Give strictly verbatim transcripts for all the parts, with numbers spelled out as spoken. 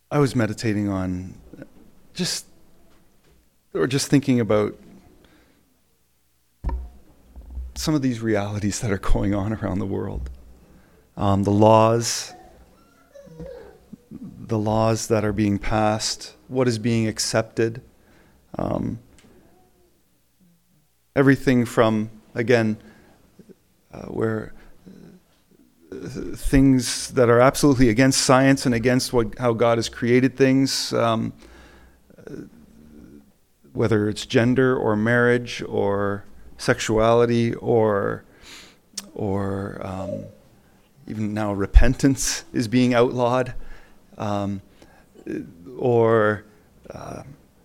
I was meditating on just, or just thinking about some of these realities that are going on around the world. Um, the laws, the laws that are being passed, what is being accepted. Um, everything from, again, uh, where things that are absolutely against science and against what how God has created things, um, whether it's gender or marriage or sexuality or or um, even now repentance is being outlawed, um, or uh,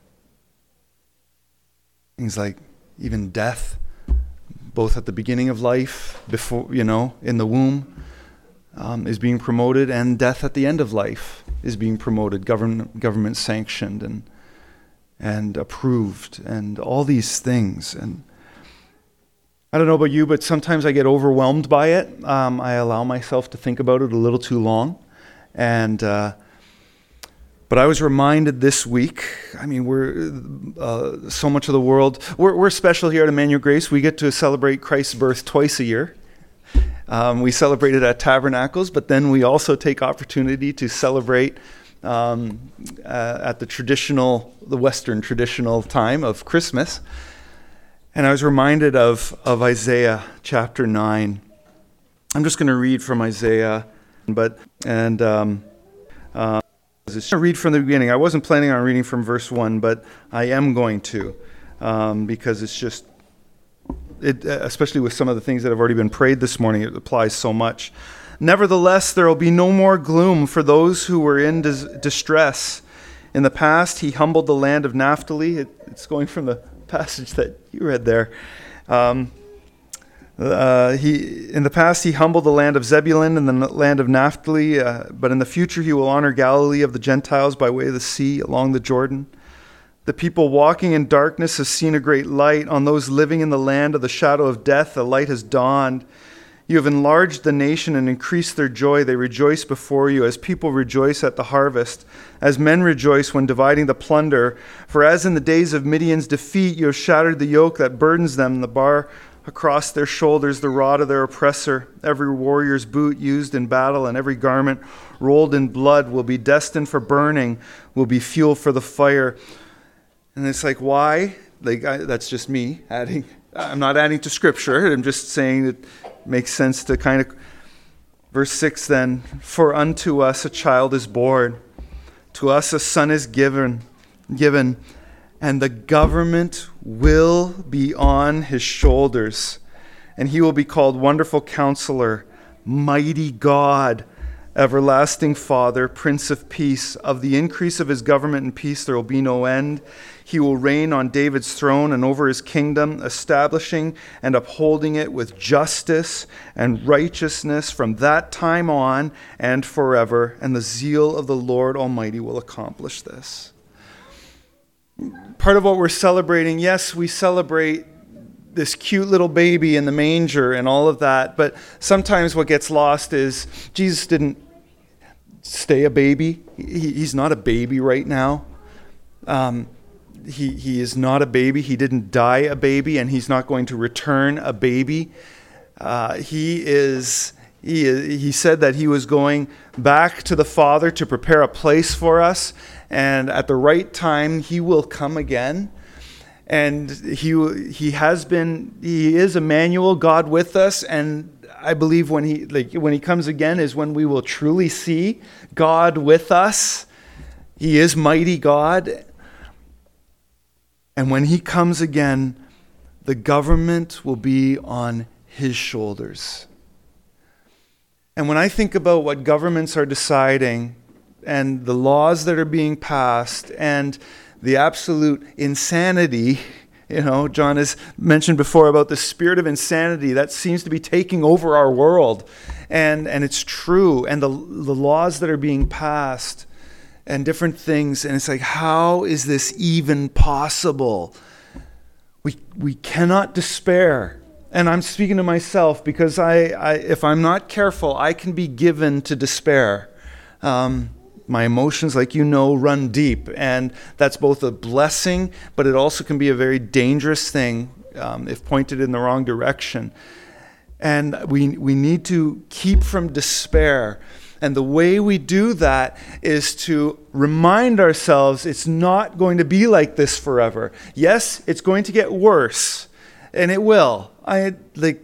things like even death, both at the beginning of life, before, you know, in the womb, um, is being promoted, and death at the end of life is being promoted, government government sanctioned and and approved, and all these things. And I don't know about you, but sometimes I get overwhelmed by it. Um, I allow myself to think about it a little too long, and uh, but I was reminded this week. I mean, we're uh, so much of the world. We're, we're special here at Emmanuel Grace. We get to celebrate Christ's birth twice a year. Um, we celebrate it at Tabernacles, but then we also take opportunity to celebrate um, uh, at the traditional, the Western traditional time of Christmas. And I was reminded of, of Isaiah chapter nine. I'm just going to read from Isaiah, but and um, uh, I'm going to read from the beginning. I wasn't planning on reading from verse one, but I am going to, um, because it's just, it, especially with some of the things that have already been prayed this morning, it applies so much. Nevertheless, there will be no more gloom for those who were in dis- distress. In the past, he humbled the land of Naphtali. It, it's going from the passage that you read there. Um, uh, he in the past he humbled the land of Zebulun and the land of Naphtali, uh, but in the future he will honor Galilee of the Gentiles by way of the sea along the Jordan. The people walking in darkness have seen a great light. On those living in the land of the shadow of death, a light has dawned. You have enlarged the nation and increased their joy. They rejoice before you as people rejoice at the harvest, as men rejoice when dividing the plunder. For as in the days of Midian's defeat, you have shattered the yoke that burdens them, the bar across their shoulders, the rod of their oppressor. Every warrior's boot used in battle and every garment rolled in blood will be destined for burning, will be fuel for the fire. And it's like, why? Like I, that's just me adding. I'm not adding to Scripture. I'm just saying it makes sense to kind of. Verse six then, for unto us a child is born, to us a son is given, given, and the government will be on his shoulders, and he will be called Wonderful Counselor, Mighty God, Everlasting Father, Prince of Peace. Of the increase of his government and peace there will be no end. He will reign on David's throne and over his kingdom, establishing and upholding it with justice and righteousness from that time on and forever. And the zeal of the Lord Almighty will accomplish this. Part of what we're celebrating, yes, we celebrate this cute little baby in the manger and all of that, but sometimes what gets lost is Jesus didn't stay a baby. He, he's not a baby right now. Um, he he is not a baby. He didn't die a baby, and he's not going to return a baby. Uh, he is. He he said that he was going back to the Father to prepare a place for us, and at the right time he will come again. And he he has been. He is Emmanuel, God with us, and I believe when he like when he comes again is when we will truly see God with us. He is mighty God. And when he comes again, the government will be on his shoulders. And when I think about what governments are deciding and the laws that are being passed and the absolute insanity, you know, John has mentioned before about the spirit of insanity that seems to be taking over our world. And, and it's true. And the, the laws that are being passed and different things. And it's like, how is this even possible? We we cannot despair. And I'm speaking to myself because I, I if I'm not careful, I can be given to despair. Um, My emotions, like you know, run deep. And that's both a blessing, but it also can be a very dangerous thing um, if pointed in the wrong direction. And we we need to keep from despair. And the way we do that is to remind ourselves it's not going to be like this forever. Yes, it's going to get worse, and it will. I like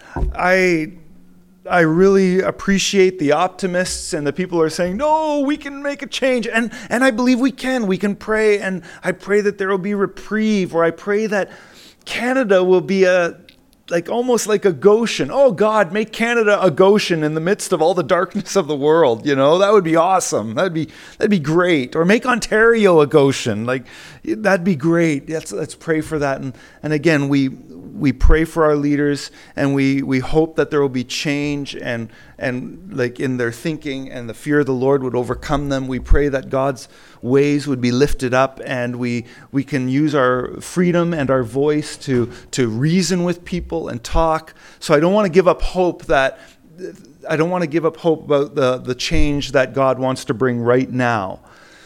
I I really appreciate the optimists and the people who are saying, no, we can make a change. And and I believe we can. We can pray, and I pray that there will be reprieve, or I pray that Canada will be a like almost like a Goshen. Oh God, make Canada a Goshen in the midst of all the darkness of the world. You know, that would be awesome. That'd be that'd be great. Or make Ontario a Goshen. Like that'd be great. Let's let's pray for that. And and again, we we pray for our leaders, and we we hope that there will be change, and and like in their thinking, and the fear of the Lord would overcome them. We pray that God's ways would be lifted up, and we we can use our freedom and our voice to to reason with people and talk. So I don't want to give up hope that I don't want to give up hope about the the change that God wants to bring right now.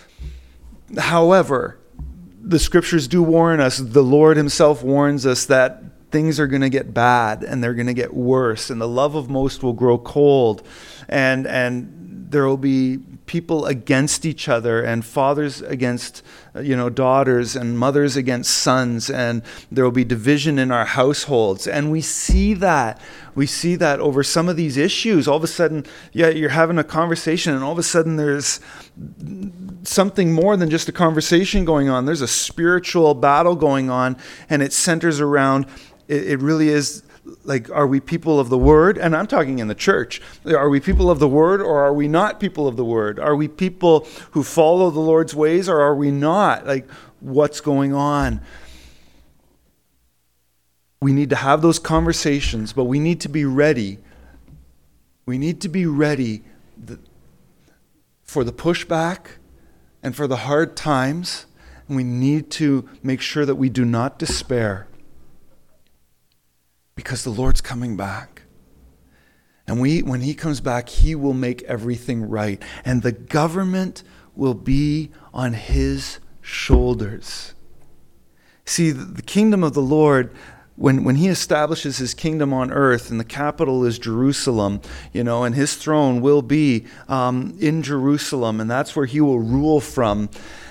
However, the scriptures do warn us, the Lord himself warns us that things are going to get bad, and they're going to get worse, and the love of most will grow cold, and and there will be people against each other, and fathers against, you know, daughters, and mothers against sons, and there will be division in our households. And we see that. We see that over some of these issues. All of a sudden, yeah, you're having a conversation, and all of a sudden there's something more than just a conversation going on. There's a spiritual battle going on, and it centers around, it, it really is like, are we people of the word? And I'm talking in the church. Are we people of the word, or are we not people of the word? Are we people who follow the Lord's ways, or are we not? Like, what's going on? We need to have those conversations, but we need to be ready. We need to be ready for the pushback and for the hard times. And we need to make sure that we do not despair, because the Lord's coming back. And we, when he comes back, he will make everything right. And the government will be on his shoulders. See, the, the kingdom of the Lord, when, when he establishes his kingdom on earth, and the capital is Jerusalem, you know, and his throne will be um, in Jerusalem, and that's where he will rule from.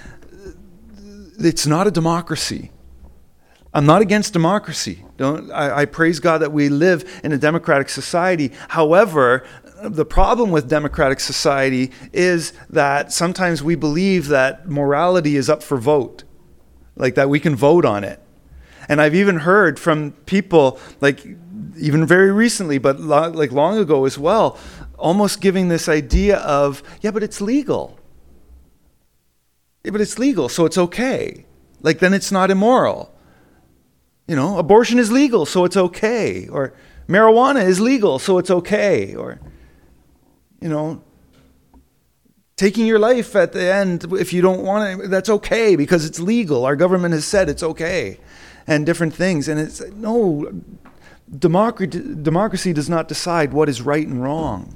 It's not a democracy. I'm not against democracy. Don't I, I praise God that we live in a democratic society. However, the problem with democratic society is that sometimes we believe that morality is up for vote, like that we can vote on it. And I've even heard from people, like even very recently, but lo- like long ago as well, almost giving this idea of, yeah, but it's legal. Yeah, but it's legal, so it's okay. Like then it's not immoral. You know, abortion is legal, so it's okay. Or marijuana is legal, so it's okay. Or, you know, taking your life at the end, if you don't want it, that's okay because it's legal. Our government has said it's okay. And different things. And it's, no, democracy, democracy does not decide what is right and wrong.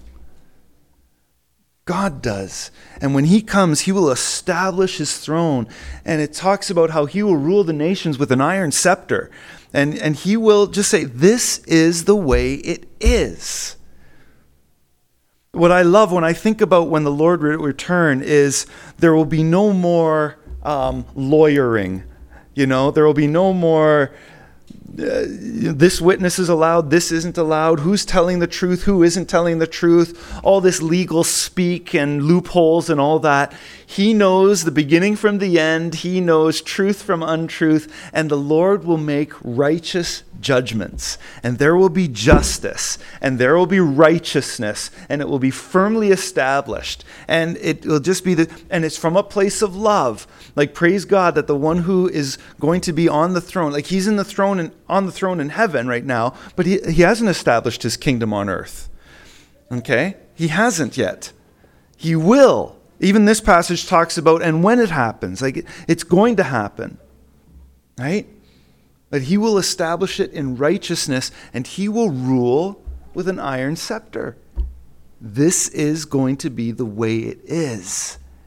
God does. And when he comes, he will establish his throne. And it talks about how he will rule the nations with an iron scepter. And, and he will just say, this is the way it is. What I love when I think about when the Lord will return is there will be no more um, lawyering. You know, there will be no more, uh, this witness is allowed, this isn't allowed, who's telling the truth, who isn't telling the truth, all this legal speak and loopholes and all that. He knows the beginning from the end. He knows truth from untruth, and the Lord will make righteous judgments, and there will be justice, and there will be righteousness, and it will be firmly established, and it will just be the, and it's from a place of love. Like, praise God that the one who is going to be on the throne, like he's in the throne and on the throne in heaven right now, but he, he hasn't established his kingdom on earth. Okay? He hasn't yet. He will. Even this passage talks about, and when it happens, like it, it's going to happen, right? But he will establish it in righteousness, and he will rule with an iron scepter. This is going to be the way it is.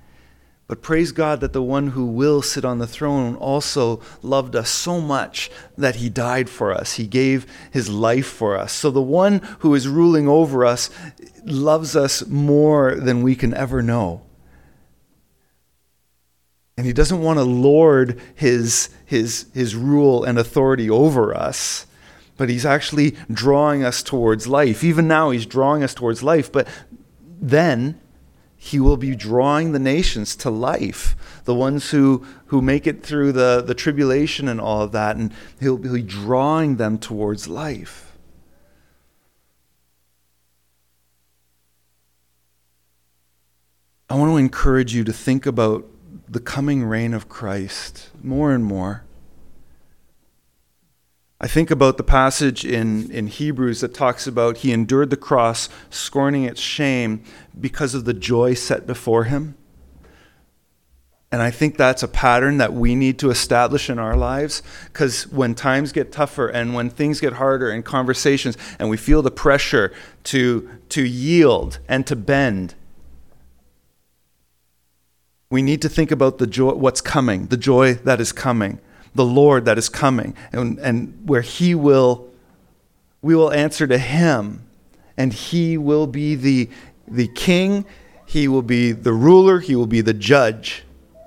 But praise God that the one who will sit on the throne also loved us so much that he died for us. He gave his life for us. So the one who is ruling over us loves us more than we can ever know. And he doesn't want to lord his, his, his rule and authority over us, but he's actually drawing us towards life. Even now he's drawing us towards life, but then he will be drawing the nations to life, the ones who, who make it through the, the tribulation and all of that, and he'll be drawing them towards life. I want to encourage you to think about the coming reign of Christ more and more. I think about the passage in, in Hebrews that talks about he endured the cross, scorning its shame because of the joy set before him. And I think that's a pattern that we need to establish in our lives, because when times get tougher and when things get harder in conversations and we feel the pressure to, to yield and to bend, we need to think about the joy, what's coming, the joy that is coming, the Lord that is coming, and, and where he will, we will answer to him, and he will be the, the king, he will be the ruler, he will be the judge.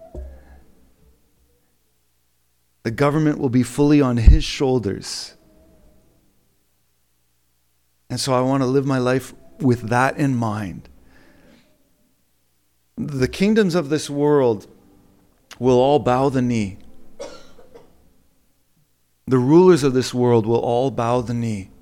The government will be fully on his shoulders. And so I want to live my life with that in mind. The kingdoms of this world will all bow the knee. The rulers of this world will all bow the knee.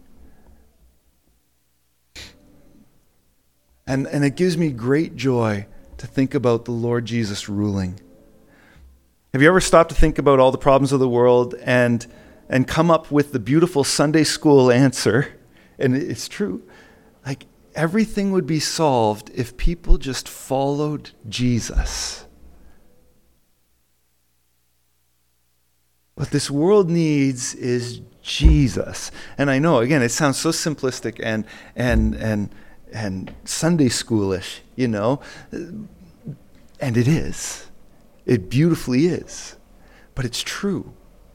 And, and it gives me great joy to think about the Lord Jesus ruling. Have you ever stopped to think about all the problems of the world and, and come up with the beautiful Sunday school answer? And it's true. Like, everything would be solved if people just followed Jesus. What this world needs is Jesus. And I know, again, it sounds so simplistic and and and and Sunday schoolish, you know. And it is. It beautifully is. But it's true.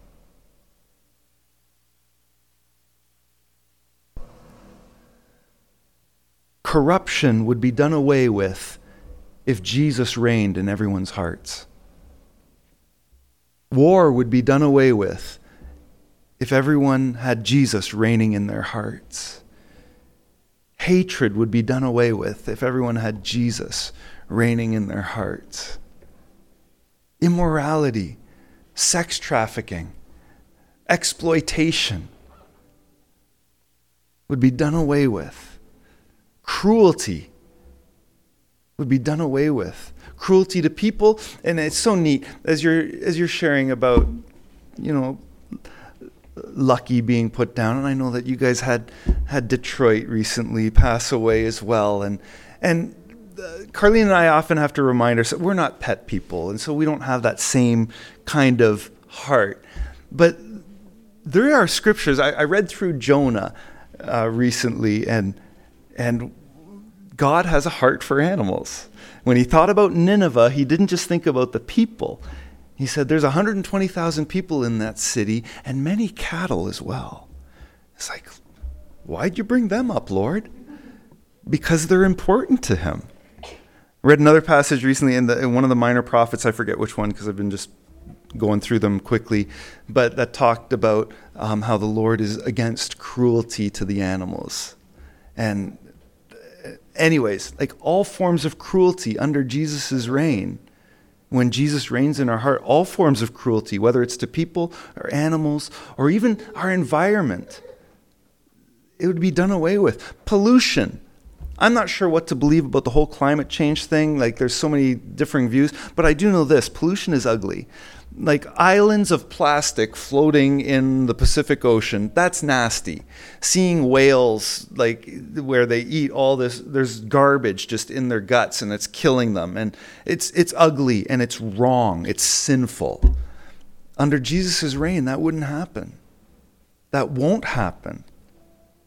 Corruption would be done away with if Jesus reigned in everyone's hearts. War would be done away with if everyone had Jesus reigning in their hearts. Hatred would be done away with if everyone had Jesus reigning in their hearts. Immorality, sex trafficking, exploitation would be done away with. Cruelty would be done away with. Cruelty to people, and it's so neat as you're as you're sharing about, you know, Lucky being put down, and I know that you guys had had Detroit recently pass away as well, and and uh, Carlene and I often have to remind ourselves we're not pet people, and so we don't have that same kind of heart. But there are scriptures. I, I read through Jonah uh, recently, and. And God has a heart for animals. When he thought about Nineveh, he didn't just think about the people. He said, there's one hundred twenty thousand people in that city and many cattle as well. It's like, why'd you bring them up, Lord? Because they're important to him. I read another passage recently in, the, in one of the minor prophets, I forget which one because I've been just going through them quickly, but that talked about um, how the Lord is against cruelty to the animals. And anyways, like all forms of cruelty under Jesus' reign, when Jesus reigns in our heart, all forms of cruelty, whether it's to people or animals or even our environment, it would be done away with. Pollution. I'm not sure what to believe about the whole climate change thing. Like, there's so many differing views, but I do know this: pollution is ugly. Like islands of plastic floating in the Pacific Ocean, that's nasty. Seeing whales, like where they eat all this, there's garbage just in their guts and it's killing them. And it's it's ugly and it's wrong. It's sinful. Under Jesus' reign, that wouldn't happen. That won't happen.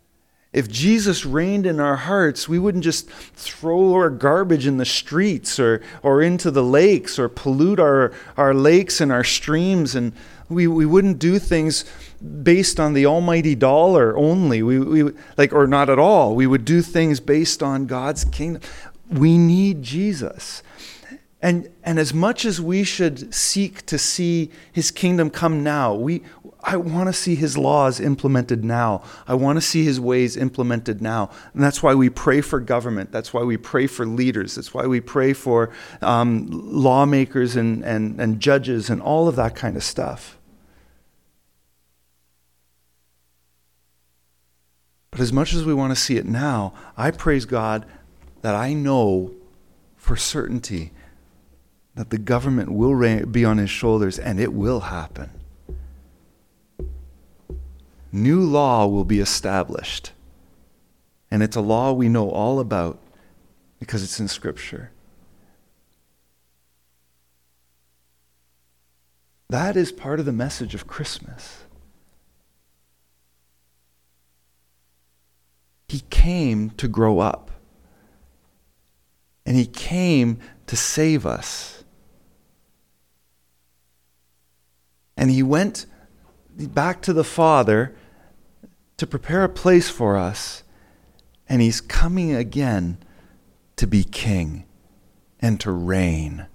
If Jesus reigned in our hearts, we wouldn't just throw our garbage in the streets or, or into the lakes or pollute our, our lakes and our streams. And we, we wouldn't do things based on the almighty dollar only, we, we like or not at all. We would do things based on God's kingdom. We need Jesus. And and as much as we should seek to see his kingdom come now, we I want to see his laws implemented now. I want to see his ways implemented now. And that's why we pray for government. That's why we pray for leaders. That's why we pray for um, lawmakers and, and, and judges and all of that kind of stuff. But as much as we want to see it now, I praise God that I know for certainty that the government will be on his shoulders and it will happen. New law will be established. And it's a law we know all about because it's in Scripture. That is part of the message of Christmas. He came to grow up. And he came to save us. And he went back to the Father to prepare a place for us. And he's coming again to be king and to reign.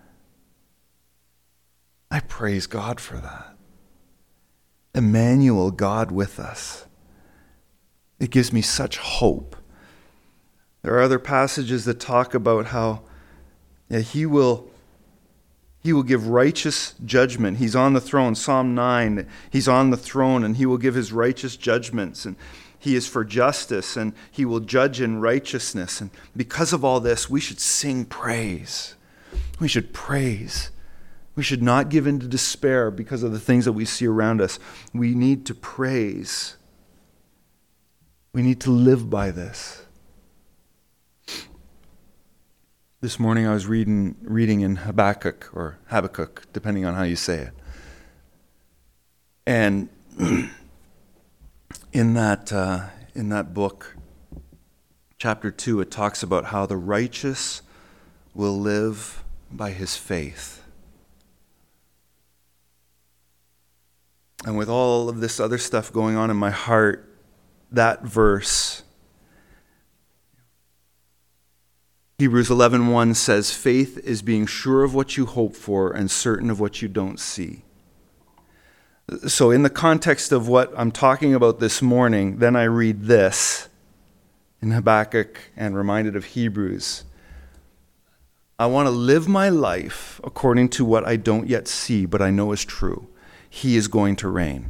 I praise God for that. Emmanuel, God with us. It gives me such hope. There are other passages that talk about how yeah, he will he will give righteous judgment. He's on the throne. Psalm nine, he's on the throne and he will give his righteous judgments. And he is for justice and he will judge in righteousness. And because of all this, we should sing praise. We should praise. We should not give in to despair because of the things that we see around us. We need to praise. We need to live by this. This morning I was reading reading in Habakkuk, or Habakkuk, depending on how you say it. And in that uh, in that book, chapter two, it talks about how the righteous will live by his faith. And with all of this other stuff going on in my heart, that verse, Hebrews eleven one says, faith is being sure of what you hope for and certain of what you don't see. So in the context of what I'm talking about this morning, then I read this in Habakkuk and reminded of Hebrews. I want to live my life according to what I don't yet see, but I know is true. He is going to reign.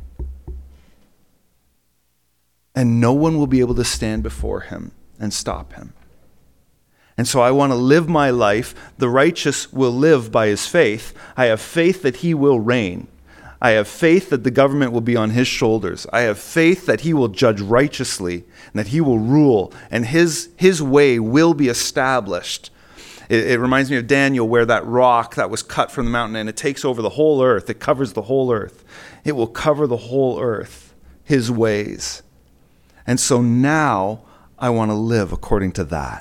And no one will be able to stand before him and stop him. And so I want to live my life. The righteous will live by his faith. I have faith that he will reign. I have faith that the government will be on his shoulders. I have faith that he will judge righteously and that he will rule and his, his way will be established. It, it reminds me of Daniel, where that rock that was cut from the mountain and it takes over the whole earth. It covers the whole earth. It will cover the whole earth, his ways. And so now I want to live according to that.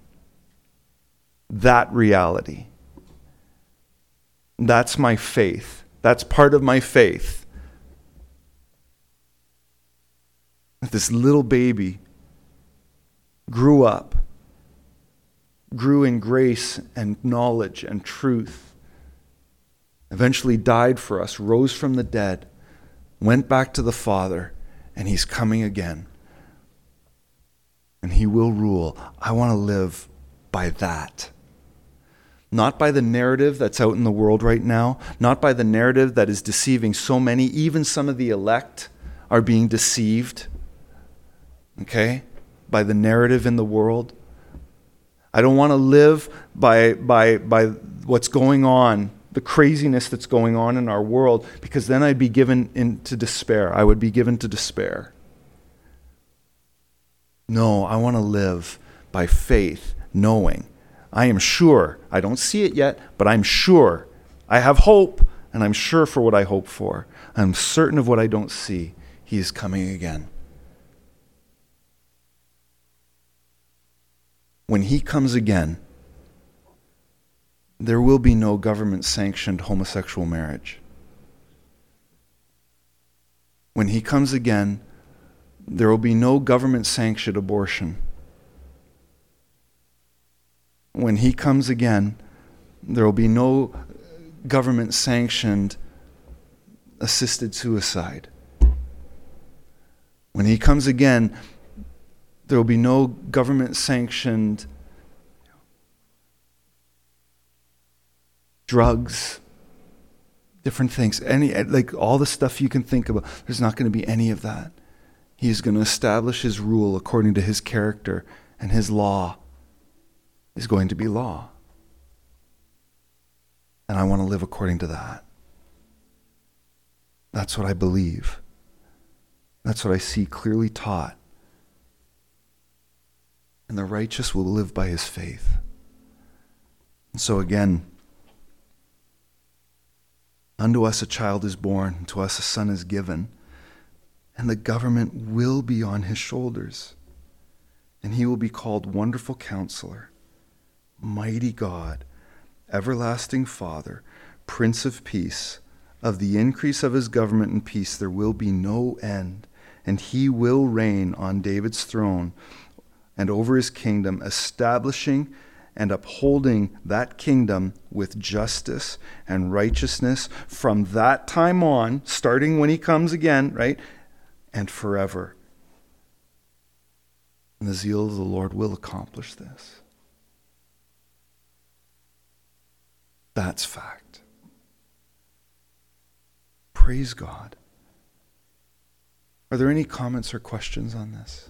That reality. That's my faith. That's part of my faith. That this little baby grew up, grew in grace and knowledge and truth, eventually died for us, rose from the dead, went back to the Father, and he's coming again. And he will rule. I want to live by that. Not by the narrative that's out in the world right now, not by the narrative that is deceiving so many. Even some of the elect are being deceived, okay, by the narrative in the world. I don't want to live by, by, by what's going on, the craziness that's going on in our world, because then I'd be given into despair. I would be given to despair. No, I want to live by faith, knowing. I am sure, I don't see it yet, but I'm sure. I have hope, and I'm sure for what I hope for. I'm certain of what I don't see. He is coming again. when he comes again, there will be no government-sanctioned homosexual marriage. When he comes again, there will be no government-sanctioned abortion. When he comes again, there will be no government-sanctioned assisted suicide. When he comes again, there will be no government-sanctioned drugs, different things, any like all the stuff you can think about. There's not going to be any of that. He's going to establish his rule according to his character, and his law is going to be law. And I want to live according to that. That's what I believe. That's what I see clearly taught. And the righteous will live by his faith. And so again, unto us a child is born, and to us a son is given, and the government will be on his shoulders. And he will be called Wonderful Counselor, Mighty God, Everlasting Father, Prince of Peace. Of the increase of his government and peace there will be no end, and he will reign on David's throne and over his kingdom, establishing and upholding that kingdom with justice and righteousness from that time on, starting when he comes again, right? And forever. And the zeal of the Lord will accomplish this. That's fact. Praise God. Are there any comments or questions on this?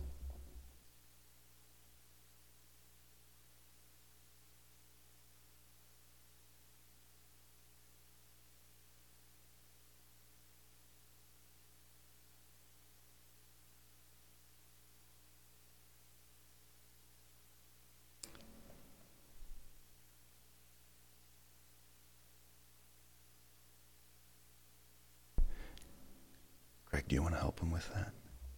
Greg, do you want to help him with that?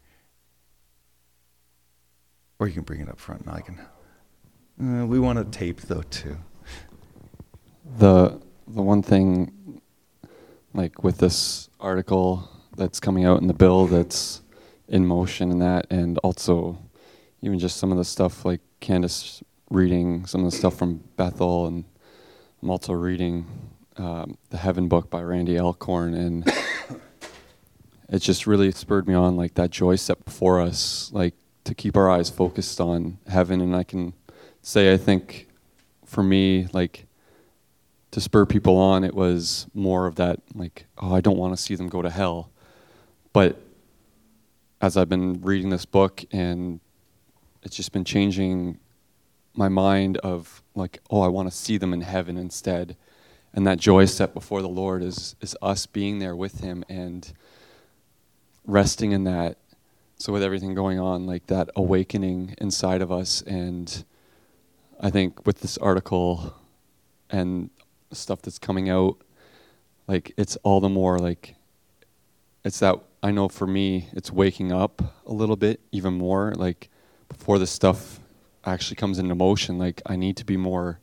Or you can bring it up front and I can. Uh, we want a tape though too. The the one thing, like with this article that's coming out in the bill that's in motion and that, and also even just some of the stuff like Candace reading some of the stuff from Bethel, and I'm also reading um, the Heaven book by Randy Alcorn, and it just really spurred me on, like that joy set before us, like to keep our eyes focused on heaven. And I can say, I think for me, like to spur people on, it was more of that, like, oh, I don't want to see them go to hell. But as I've been reading this book, and it's just been changing my mind of like, oh, I want to see them in heaven instead. And that joy set before the Lord is is us being there with him and resting in that. So with everything going on, like that awakening inside of us. And I think with this article and stuff that's coming out, like it's all the more like, it's that, I know for me, it's waking up a little bit even more, like before this stuff actually comes into motion, like I need to be more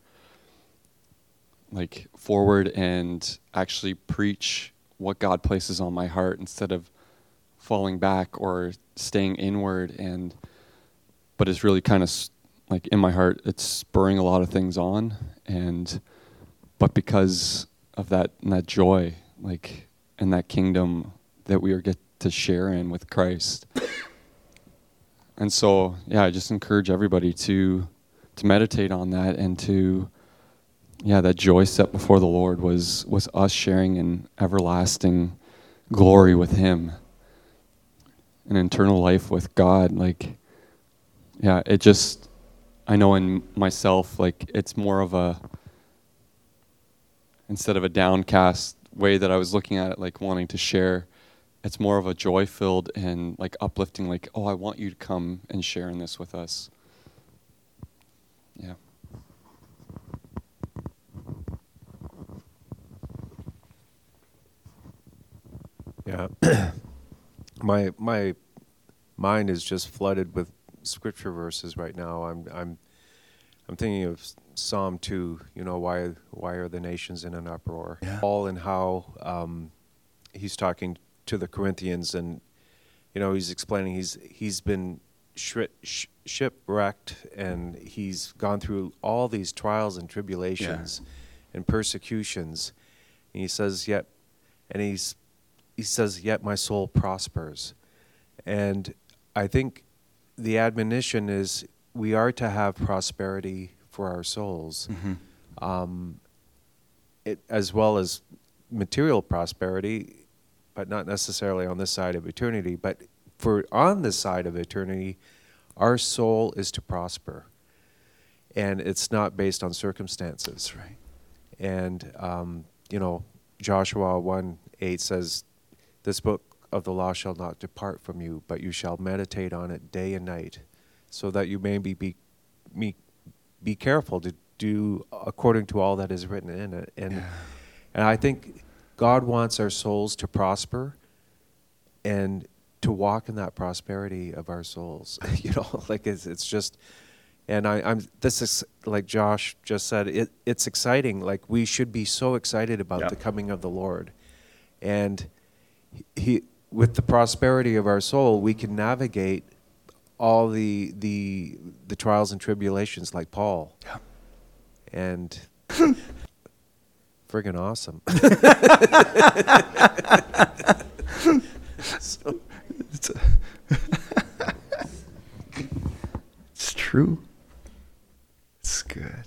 like forward and actually preach what God places on my heart instead of falling back or staying inward. And but it's really kind of like in my heart, it's spurring a lot of things on, and but because of that and that joy, like and that kingdom that we are get to share in with Christ. And so yeah, I just encourage everybody to to meditate on that, and to yeah, that joy set before the Lord was was us sharing in everlasting glory with him, an eternal life with God. Like, yeah, it just, I know in myself, like it's more of a, instead of a downcast way that I was looking at it, like wanting to share, it's more of a joy-filled and like uplifting, like, oh, I want you to come and share in this with us. Yeah. Yeah. my my mind is just flooded with scripture verses right now. I'm I'm I'm thinking of Psalm two. You know, why why are the nations in an uproar? Yeah. Paul and how um, he's talking to the Corinthians, and you know, he's explaining he's he's been shri- sh- shipwrecked, and he's gone through all these trials and tribulations and persecutions. And he says, yet, and he's he says, yet my soul prospers. And I think the admonition is we are to have prosperity for our souls, Mm-hmm. um, it, as well as material prosperity, but not necessarily on this side of eternity. But for on this side of eternity, our soul is to prosper, and it's not based on circumstances. That's right. And um, you know, Joshua one eight says, "This book of the law shall not depart from you, but you shall meditate on it day and night, so that you may be be, be, be careful to do according to all that is written in it." And Yeah. and I think God wants our souls to prosper and to walk in that prosperity of our souls. You know, like it's it's just, and I, I'm this is like Josh just said. It it's exciting. Like we should be so excited about Yeah. the coming of the Lord, and he with the prosperity of our soul, we can navigate all the the the trials and tribulations like Paul. Yeah. And friggin' awesome. So, It's, a it's true. It's good.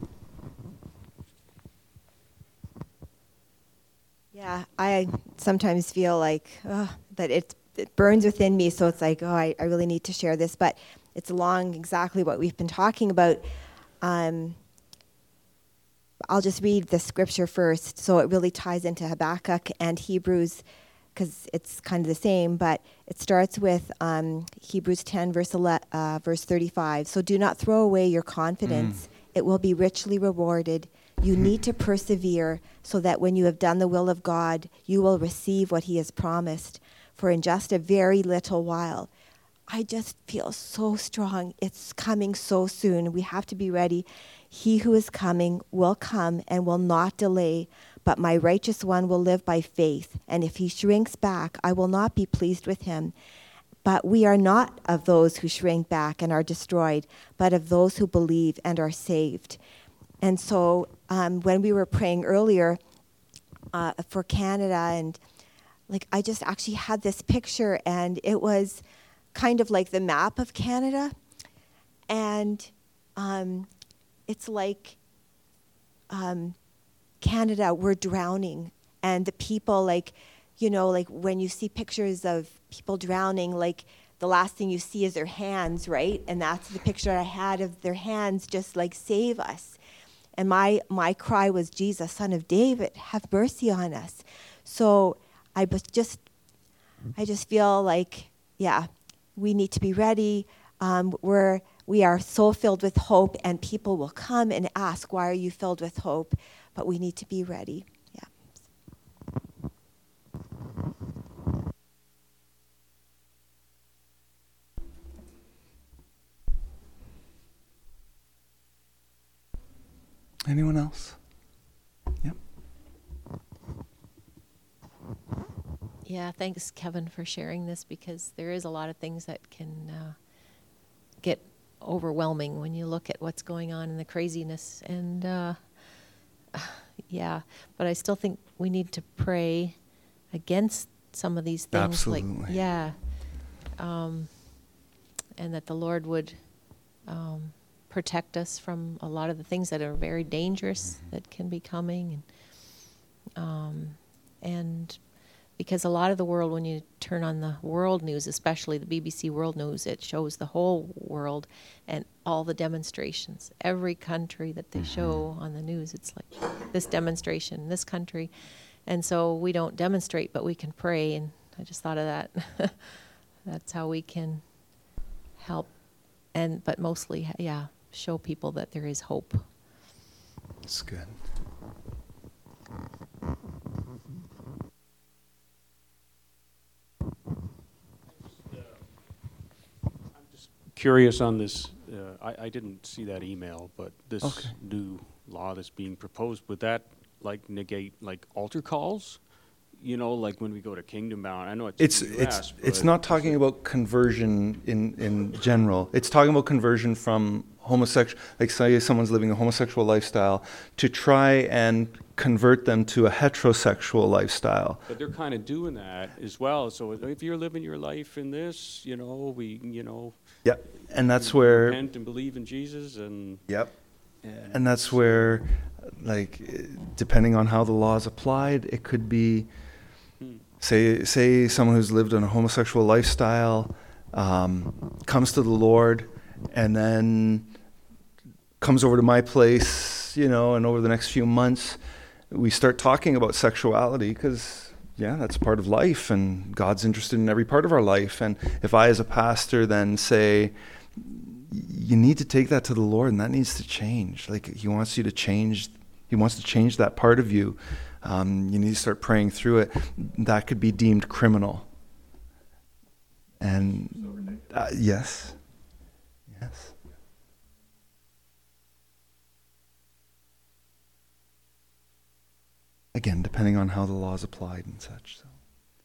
Yeah, I sometimes feel like uh, that it, it burns within me, so it's like, oh, I, I really need to share this, but it's along exactly what we've been talking about. Um, I'll just read the scripture first, so it really ties into Habakkuk and Hebrews, because it's kind of the same, but it starts with um, Hebrews ten, verse eleven, uh, verse thirty-five. So do not throw away your confidence. Mm. It will be richly rewarded. You need to persevere so that when you have done the will of God, you will receive what he has promised. For in just a very little while, I just feel so strong. It's coming so soon. We have to be ready. He who is coming will come and will not delay, but my righteous one will live by faith. And if he shrinks back, I will not be pleased with him. But we are not of those who shrink back and are destroyed, but of those who believe and are saved. And so um, when we were praying earlier uh, for Canada, and like I just actually had this picture, and it was kind of like the map of Canada. And um, it's like um, Canada, we're drowning. And the people, like, you know, like when you see pictures of people drowning, like the last thing you see is their hands, right? And that's the picture I had of their hands, just like, save us. And my, my cry was, Jesus, Son of David, have mercy on us. So I was just, I just feel like, yeah, we need to be ready. Um, we're, we are so filled with hope, and people will come and ask, why are you filled with hope? But we need to be ready. Yeah. Anyone else? Yep. Yeah, thanks, Kevin, for sharing this, because there is a lot of things that can uh, get overwhelming when you look at what's going on and the craziness. And uh, yeah, but I still think we need to pray against some of these things. Absolutely. Like, yeah, um, and that the Lord would um, protect us from a lot of the things that are very dangerous mm-hmm. that can be coming. And um, and because a lot of the world, when you turn on the world news, especially the B B C World News, it shows the whole world and all the demonstrations. Every country that they mm-hmm. show on the news, it's like this demonstration in this country. And so we don't demonstrate, but we can pray. And I just thought of that. That's how we can help. And but mostly, yeah, show people that there is hope. That's good. Curious on this uh, I, I didn't see that email, but this Okay. new law that's being proposed, would that like negate like altar calls? You know, like when we go to Kingdom Bound, I know it's It's in the U it's S, it's but not is talking it- about conversion in in general. It's talking about conversion from homosexual, like say someone's living a homosexual lifestyle, to try and convert them to a heterosexual lifestyle. But they're kind of doing that as well. So if you're living your life in this, you know, we, you know, Yep, and that's you where repent and believe in Jesus, and yep, and that's where, like, eh, depending on how the law is applied, it could be. Hmm. Say, say someone who's lived in a homosexual lifestyle um, comes to the Lord and then comes over to my place, you know, and over the next few months, we start talking about sexuality because, yeah, that's part of life and God's interested in every part of our life. And if I, as a pastor, then say, you need to take that to the Lord and that needs to change. Like, he wants you to change, he wants to change that part of you. Um, you need to start praying through it. That could be deemed criminal. And uh, yes, yes. Again, depending on how the law is applied and such. So.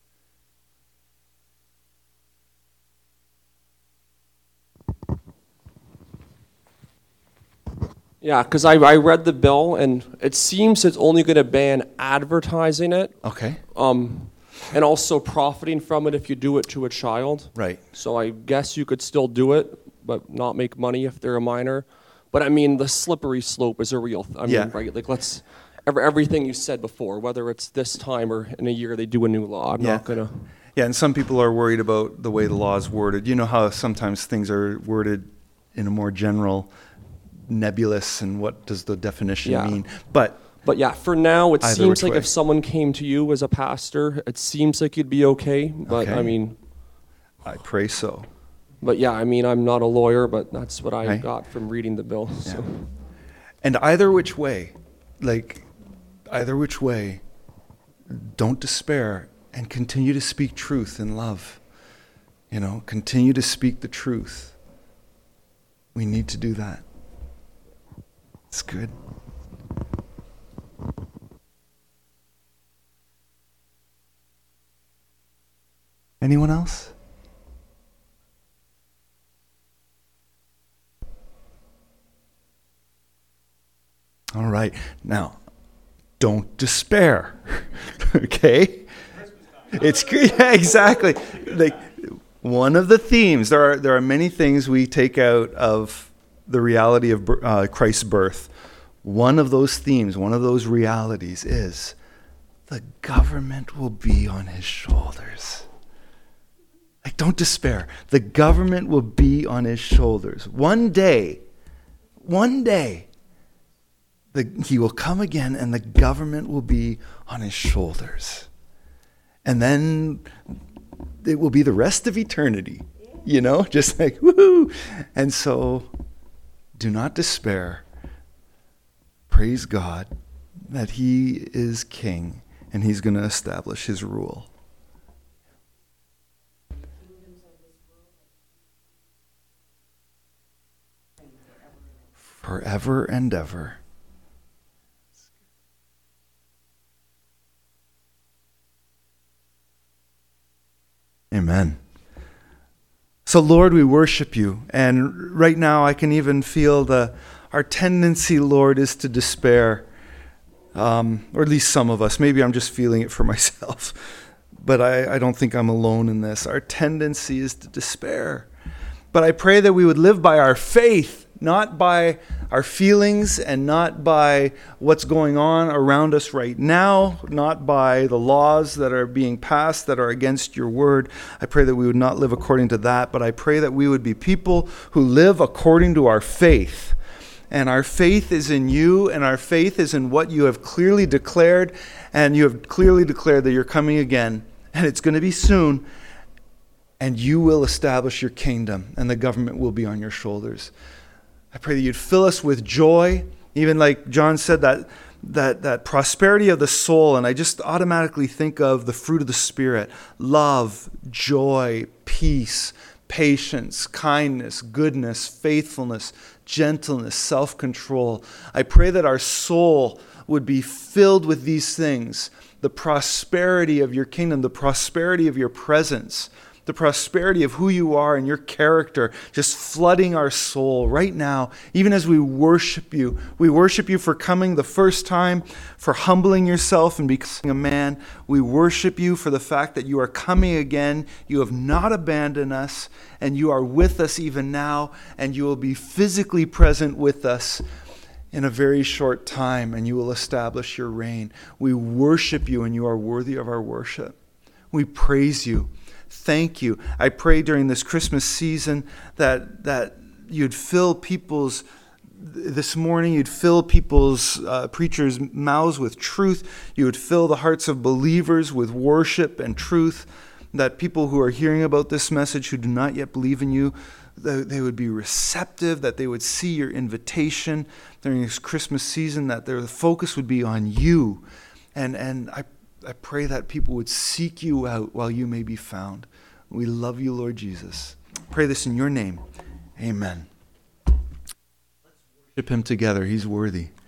Yeah, because I, I read the bill, and it seems it's only going to ban advertising it, Okay, um, and also profiting from it if you do it to a child. right. So I guess you could still do it, but not make money if they're a minor. But I mean, the slippery slope is a real. Th- I mean, Yeah. right? Like, let's every, everything you said before, whether it's this time or in a year they do a new law. I'm Yeah. not gonna. Yeah, and some people are worried about the way the law is worded. You know how sometimes things are worded in a more general, nebulous, and what does the definition Yeah. mean? But But yeah, for now, it Either seems which like way. if someone came to you as a pastor, it seems like you'd be okay. But I Okay. mean. I pray so. But yeah, I mean, I'm not a lawyer, but that's what I Right. got from reading the bill. So. Yeah. And either which way, like, either which way, don't despair and continue to speak truth in love. You know, continue to speak the truth. We need to do that. It's good. Anyone else? All right. Now, don't despair. Okay? It's good. Yeah, exactly. Like, one of the themes, there are there are many things we take out of the reality of bir- uh, Christ's birth. One of those themes, one of those realities is the government will be on his shoulders. Like, don't despair. The government will be on his shoulders. One day, one day, the, he will come again and the government will be on his shoulders. And then it will be the rest of eternity, you know, just like, woohoo. And so do not despair. Praise God that he is king and he's going to establish his rule. Forever and ever. Amen. So, Lord, we worship you. And right now I can even feel the our tendency, Lord, is to despair. Um, or at least some of us. Maybe I'm just feeling it for myself. But I, I don't think I'm alone in this. Our tendency is to despair. But I pray that we would live by our faith, not by our feelings and not by what's going on around us right now, not by the laws that are being passed that are against your word. I pray that we would not live according to that, but I pray that we would be people who live according to our faith. And our faith is in you, and our faith is in what you have clearly declared, and you have clearly declared that you're coming again, and it's going to be soon. And you will establish your kingdom, and the government will be on your shoulders. I pray that you'd fill us with joy, even like John said, that that that prosperity of the soul. And I just automatically think of the fruit of the Spirit: love, joy, peace, patience, kindness, goodness, faithfulness, gentleness, self-control. I pray that our soul would be filled with these things, the prosperity of your kingdom, the prosperity of your presence, the prosperity of who you are and your character, just flooding our soul right now, even as we worship you. We worship you for coming the first time, for humbling yourself and becoming a man. We worship you for the fact that you are coming again. You have not abandoned us, and you are with us even now, and you will be physically present with us in a very short time, and you will establish your reign. We worship you, and you are worthy of our worship. We praise you. Thank you. I pray during this Christmas season that that you'd fill people's, this morning, you'd fill people's, uh, preachers' mouths with truth. You would fill the hearts of believers with worship and truth, that people who are hearing about this message who do not yet believe in you, they would be receptive, that they would see your invitation during this Christmas season, that their focus would be on you. And, and I I pray that people would seek you out while you may be found. We love you, Lord Jesus. Pray this in your name. Amen. Let's worship him together. He's worthy.